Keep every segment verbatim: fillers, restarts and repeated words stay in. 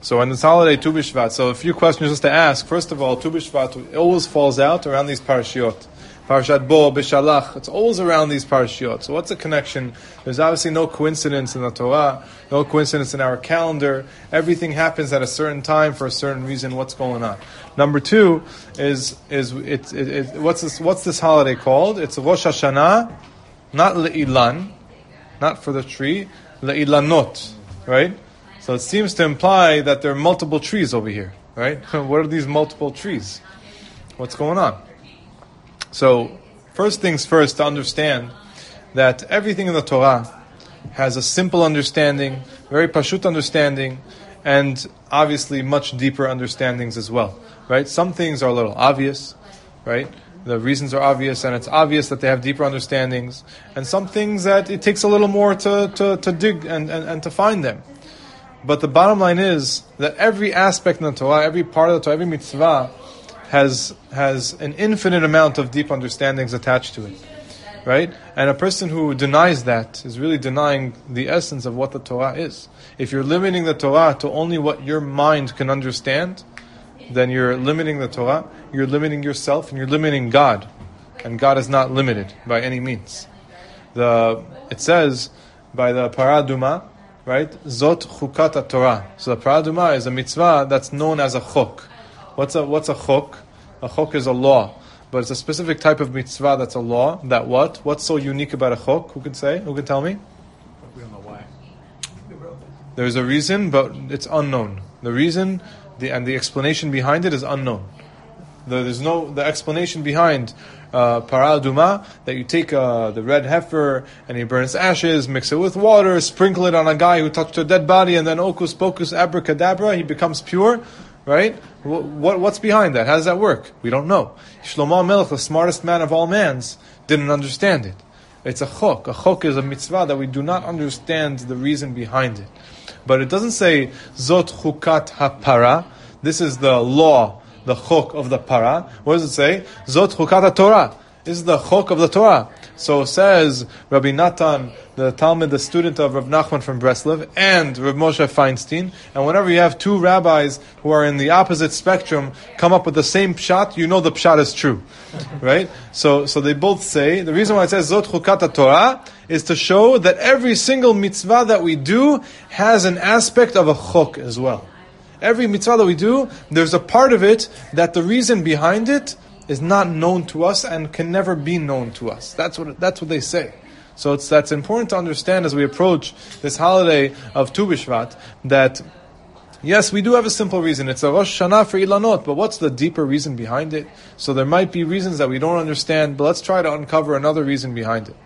So on this holiday, Tu B'Shvat, so a few questions just to ask. First of all, Tu B'Shvat always falls out around these parashiot. Parashat Bo, B'Shalach, it's always around these parashiot. So what's the connection? There's obviously no coincidence in the Torah, no coincidence in our calendar. Everything happens at a certain time for a certain reason. What's going on? Number two is is it, it, it, what's this what's this holiday called? It's Rosh Hashanah, not Le'ilan, not for the tree, Le'ilanot, right? So it seems to imply that there are multiple trees over here, right? What are these multiple trees? What's going on? So, first things first, to understand that everything in the Torah has a simple understanding, very pashut understanding, and obviously much deeper understandings as well, right? Some things are a little obvious, right? The reasons are obvious, and it's obvious that they have deeper understandings, and some things that it takes a little more to, to, to dig and, and, and to find them. But the bottom line is that every aspect in the Torah, every part of the Torah, every mitzvah has has an infinite amount of deep understandings attached to it, right? And a person who denies that is really denying the essence of what the Torah is. If you're limiting the Torah to only what your mind can understand, then you're limiting the Torah, you're limiting yourself, and you're limiting God. And God is not limited by any means. The It says by the Paraduma, right? Zot chukat Torah. So the Paraduma is a mitzvah that's known as a chok. What's a what's a chok? A chok is a law, but it's a specific type of mitzvah that's a law. That what? What's so unique about a chok? Who can say? Who can tell me? We don't know why. There's a reason, but it's unknown. The reason, the and the explanation behind it is unknown. The, there's no the explanation behind uh, para aduma, that you take uh, the red heifer and you burn its ashes, mix it with water, sprinkle it on a guy who touched a dead body, and then ocus pocus abracadabra, he becomes pure. Right? What, what what's behind that? How does that work? We don't know. Shlomo Melech, the smartest man of all mans, didn't understand it. It's a chok. A chok is a mitzvah that we do not understand the reason behind it. But it doesn't say zot chukat hapara. This is the law, the chok of the para. What does it say? Zot chukat Torah. This is the chok of the Torah. So says Rabbi Natan, the Talmud, the student of Rav Nachman from Breslov, and Rav Moshe Feinstein. And whenever you have two rabbis who are in the opposite spectrum come up with the same pshat, you know the pshat is true, right? So, so they both say the reason why it says Zot Chukat Torah is to show that every single mitzvah that we do has an aspect of a chok as well. Every mitzvah that we do, there's a part of it that the reason behind it is not known to us and can never be known to us. That's what that's what they say. So it's that's important to understand as we approach this holiday of Tu B'Shvat, that yes, we do have a simple reason. It's a Rosh Hashanah for Ilanot, but what's the deeper reason behind it? So there might be reasons that we don't understand, but let's try to uncover another reason behind it.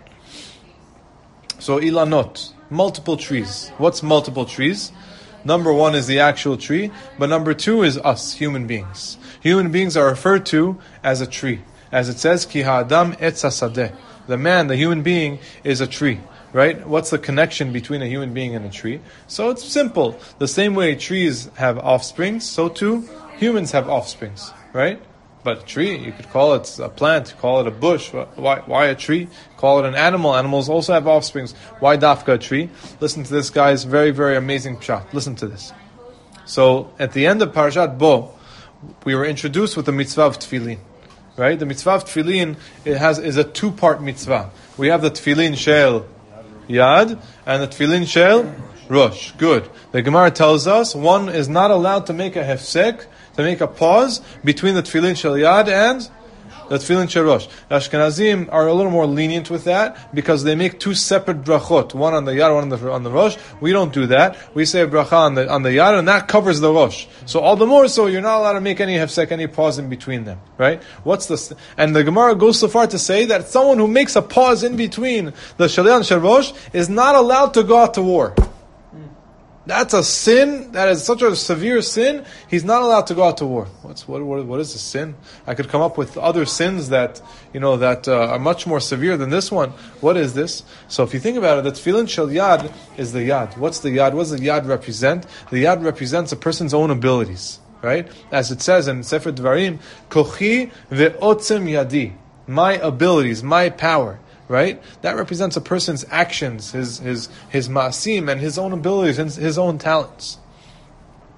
So Ilanot, multiple trees. What's multiple trees? Number one is the actual tree, but number two is us, human beings. Human beings are referred to as a tree. As it says, Ki ha'adam etz hasadeh. The man, the human being, is a tree. Right? What's the connection between a human being and a tree? So it's simple. The same way trees have offsprings, so too humans have offsprings. Right? But a tree, you could call it a plant, call it a bush. Why, why a tree? Call it an animal. Animals also have offsprings. Why dafka a tree? Listen to this, guys. Very, very amazing pshat. Listen to this. So at the end of Parashat Bo, we were introduced with the mitzvah of tefillin, right? The mitzvah of tefillin, it has is a two-part mitzvah. We have the tefillin shel yad and the tefillin shel rosh. Good. The Gemara tells us one is not allowed to make a hefsek, to make a pause between the tefillin shel yad and the tefillin shel rosh. Ashkenazim are a little more lenient with that because they make two separate brachot, one on the yad, one on the on the rosh. We don't do that. We say a bracha on the on the yad, and that covers the rosh. So all the more so, you're not allowed to make any hefsek, any pause in between them, right? What's the and the Gemara goes so far to say that someone who makes a pause in between the shel yad and shel rosh is not allowed to go out to war. That's a sin. That is such a severe sin. He's not allowed to go out to war. What's what? What, what is a sin? I could come up with other sins that you know that uh, are much more severe than this one. What is this? So if you think about it, the tefillin shel yad is the yad. What's the yad? What does the yad represent? The yad represents a person's own abilities, right? As it says in Sefer Dvarim, kochi ve'otzem yadi, my abilities, my power. Right? That represents a person's actions, his his his ma'asim, and his own abilities, and his own talents.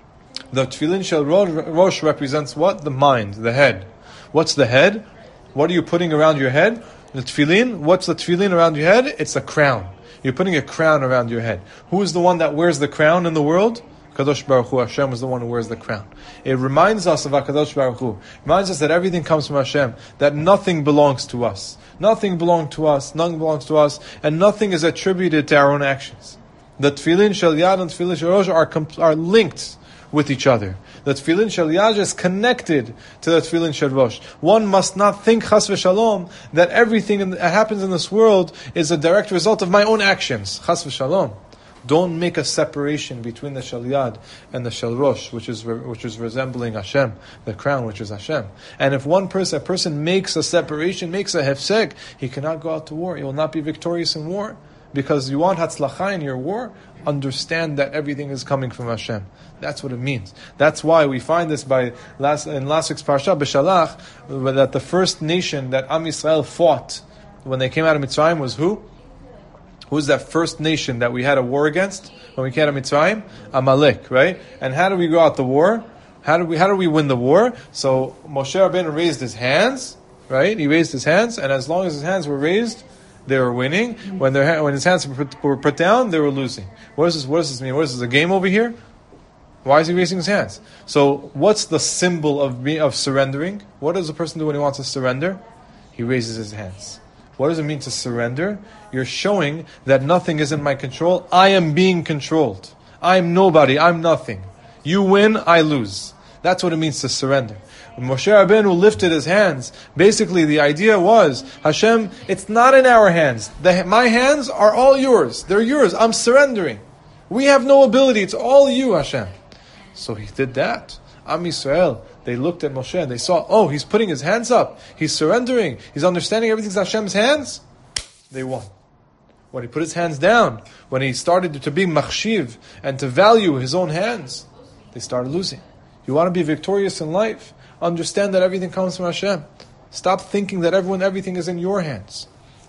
The tefillin shel rosh represents what? The mind, the head. What's the head? What are you putting around your head? The tefillin. What's the tefillin around your head? It's a crown. You're putting a crown around your head. Who is the one that wears the crown in the world? Kadosh Baruch Hu. Hashem is the one who wears the crown. It reminds us of HaKadosh Baruch Hu. It reminds us that everything comes from Hashem. That nothing belongs to us. Nothing belongs to us. Nothing belongs to us. And nothing is attributed to our own actions. The tefillin shel yad and tefillin shel rosh are, comp- are linked with each other. The tefillin shel yad is connected to the tefillin shel rosh. One must not think, chas v'shalom, that everything in, that happens in this world is a direct result of my own actions. Chas v'shalom. Don't make a separation between the shel yad and the shel rosh, which is which is resembling Hashem, the crown, which is Hashem. And if one person, a person makes a separation, makes a hefsek, he cannot go out to war. He will not be victorious in war. Because you want hatzlacha in your war, understand that everything is coming from Hashem. That's what it means. That's why we find this by last in last week's parasha, B'Shalach, that the first nation that Am Yisrael fought when they came out of Mitzrayim was who? Who's that first nation that we had a war against when we came out of Mitzrayim? Amalek, right? And how did we go out the war? How did we how did we win the war? So Moshe Rabbeinu raised his hands, right? He raised his hands, and as long as his hands were raised, they were winning. When their when his hands were put, were put down, they were losing. What does this? What does this mean? What is this? A game over here? Why is he raising his hands? So, what's the symbol of me of surrendering? What does a person do when he wants to surrender? He raises his hands. What does it mean to surrender? You're showing that nothing is in my control. I am being controlled. I'm nobody. I'm nothing. You win, I lose. That's what it means to surrender. When Moshe Rabbeinu lifted his hands, basically the idea was, Hashem, it's not in our hands. The, my hands are all yours. They're yours. I'm surrendering. We have no ability. It's all you, Hashem. So he did that. Am Yisrael, they looked at Moshe and they saw, oh, he's putting his hands up. He's surrendering. He's understanding everything's Hashem's hands. They won. When he put his hands down, when he started to be machshiv and to value his own hands, they started losing. You want to be victorious in life? Understand that everything comes from Hashem. Stop thinking that everyone, everything is in your hands.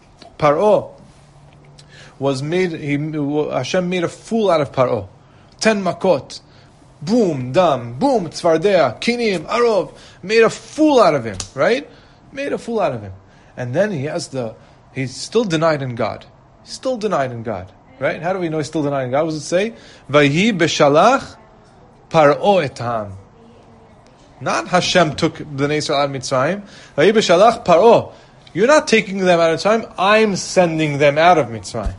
Paro was made, he, Hashem made a fool out of Paro. Ten makot. Boom, dam, boom, tzvardea, kinim, arov. Made a fool out of him, right? Made a fool out of him. And then he has the, he's still denied in God. He's still denied in God, right? How do we know he's still denied in God? What does it say? Vayhi b'shalach Paro etam. Not Hashem took the Israel out of Mitzrayim. Vayhi b'shalach Paro. You're not taking them out of Mitzrayim. I'm sending them out of Mitzrayim.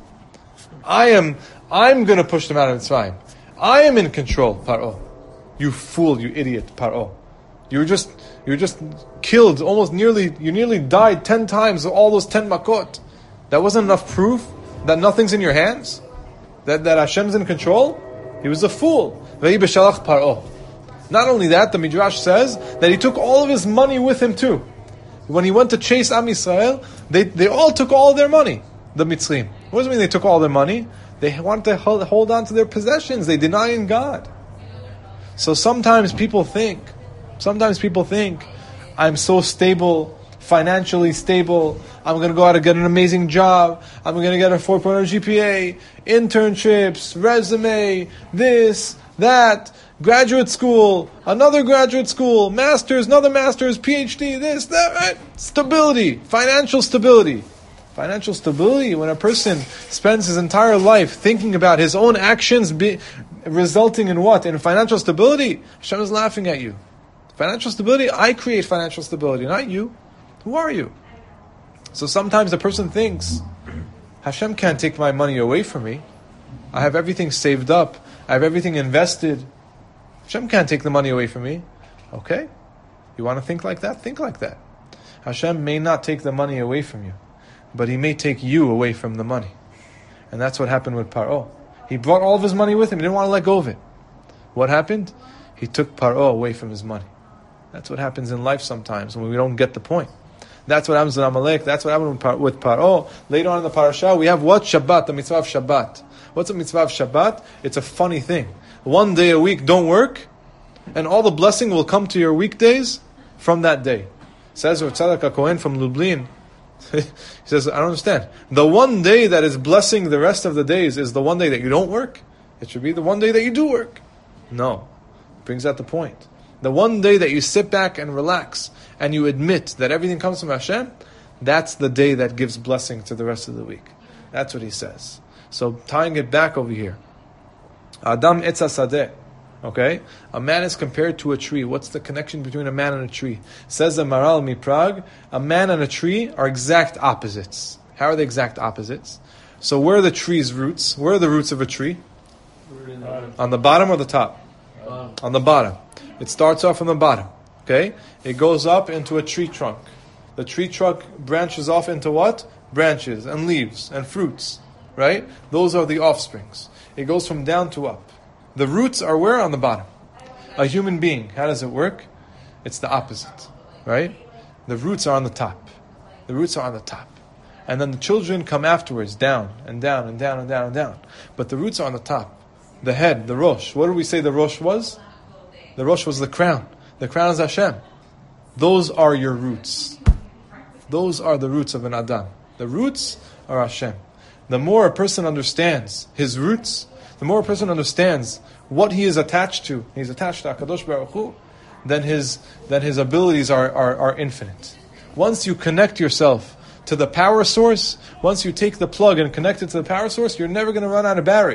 I am, I'm going to push them out of Mitzrayim. I am in control, Paro. You fool, you idiot, Paro. You were just, you were just killed, almost nearly, you nearly died ten times of all those ten makot. That wasn't enough proof that nothing's in your hands? That, that Hashem's in control? He was a fool. Vayhi b'shalach Paro. Not only that, the Midrash says that he took all of his money with him too. When he went to chase Am Yisrael, they, they all took all their money, the Mitzrim. What does it mean they took all their money? They wanted to hold, hold on to their possessions. They deny in God. So sometimes people think, sometimes people think, I'm so stable, financially stable, I'm going to go out and get an amazing job, I'm going to get a four point oh G P A, internships, resume, this, that, graduate school, another graduate school, masters, another masters, PhD, this, that, right? Stability, financial stability. Financial stability, when a person spends his entire life thinking about his own actions be, resulting in what? In financial stability, Hashem is laughing at you. Financial stability, I create financial stability, not you. Who are you? So sometimes a person thinks, Hashem can't take my money away from me. I have everything saved up. I have everything invested. Hashem can't take the money away from me. Okay. You want to think like that? Think like that. Hashem may not take the money away from you, but He may take you away from the money. And that's what happened with Paro. He brought all of his money with him. He didn't want to let go of it. What happened? He took Paro away from his money. That's what happens in life sometimes when we don't get the point. That's what happens with Amalek. That's what happened with Paro. Later on in the parasha, we have what? Shabbat, the mitzvah of Shabbat. What's the mitzvah of Shabbat? It's a funny thing. One day a week, don't work, and all the blessing will come to your weekdays from that day. Says Rav Tzadok HaKohen from Lublin. He says, I don't understand. The one day that is blessing the rest of the days is the one day that you don't work? It should be the one day that you do work. No. brings out the point. The one day that you sit back and relax and you admit that everything comes from Hashem, that's the day that gives blessing to the rest of the week. That's what he says. So tying it back over here. Adam etz hasadeh. Okay? A man is compared to a tree. What's the connection between a man and a tree? Says the Maral Miprag, a man and a tree are exact opposites. How are they exact opposites? So where are the tree's roots? Where are the roots of a tree? On the bottom or the top? Bottom. On the bottom. It starts off from the bottom. Okay? It goes up into a tree trunk. The tree trunk branches off into what? Branches and leaves and fruits. Right? Those are the offsprings. It goes from down to up. The roots are where? On the bottom. A human being, how does it work? It's the opposite. Right? The roots are on the top. The roots are on the top. And then the children come afterwards, down and down and down and down and down. But the roots are on the top. The head, the Rosh. What did we say the Rosh was? The Rosh was the crown. The crown is Hashem. Those are your roots. Those are the roots of an Adam. The roots are Hashem. The more a person understands his roots, the more a person understands what he is attached to, he's attached to HaKadosh Baruch Hu, then his, then his abilities are, are, are infinite. Once you connect yourself to the power source, once you take the plug and connect it to the power source, you're never going to run out of battery.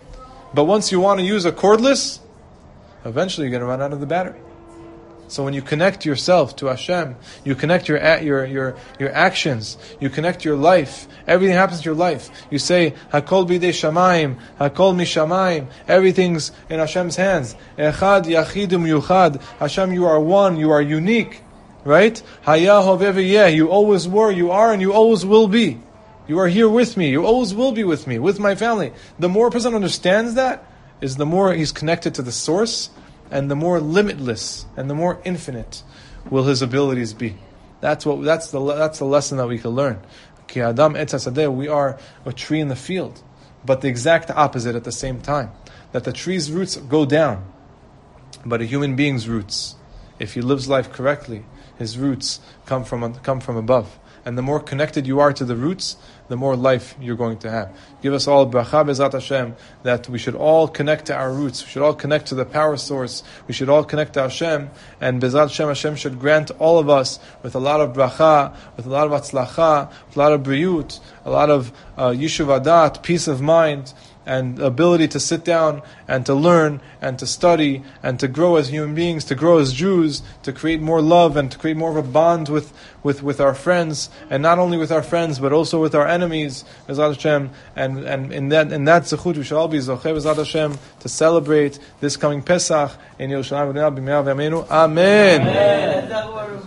But once you want to use a cordless, eventually you're going to run out of the battery. So when you connect yourself to Hashem, you connect your your your your actions, you connect your life. Everything happens to your life. You say, "Hakol bidei shamayim, Hakol mishamayim." Everything's in Hashem's hands. Echad yachidum yuchad. Hashem, you are one. You are unique, right? Haya hoveh v'yeh. You always were, you are, and you always will be. You are here with me. You always will be with me, with my family. The more a person understands that, is the more he's connected to the source. And the more limitless and the more infinite will his abilities be. That's what. That's the. That's the lesson that we can learn. Ki Adam etz hasadeh. We are a tree in the field, but the exact opposite at the same time. That the tree's roots go down, but a human being's roots, if he lives life correctly, his roots come from come from above. And the more connected you are to the roots, the more life you're going to have. Give us all bracha bezat Hashem, that we should all connect to our roots. We should all connect to the power source. We should all connect to Hashem. And bezat Hashem, Hashem should grant all of us with a lot of bracha, with a lot of atzlacha, with a lot of briyut, a lot of uh, yishuv adat, peace of mind, and ability to sit down and to learn and to study and to grow as human beings, to grow as Jews, to create more love and to create more of a bond with, with, with our friends, and not only with our friends but also with our enemies, Bezat Hashem. And, and in that in that zechut we shall all be zocheh Bezat Hashem to celebrate this coming Pesach in Yerushalayim. Amen. Amen.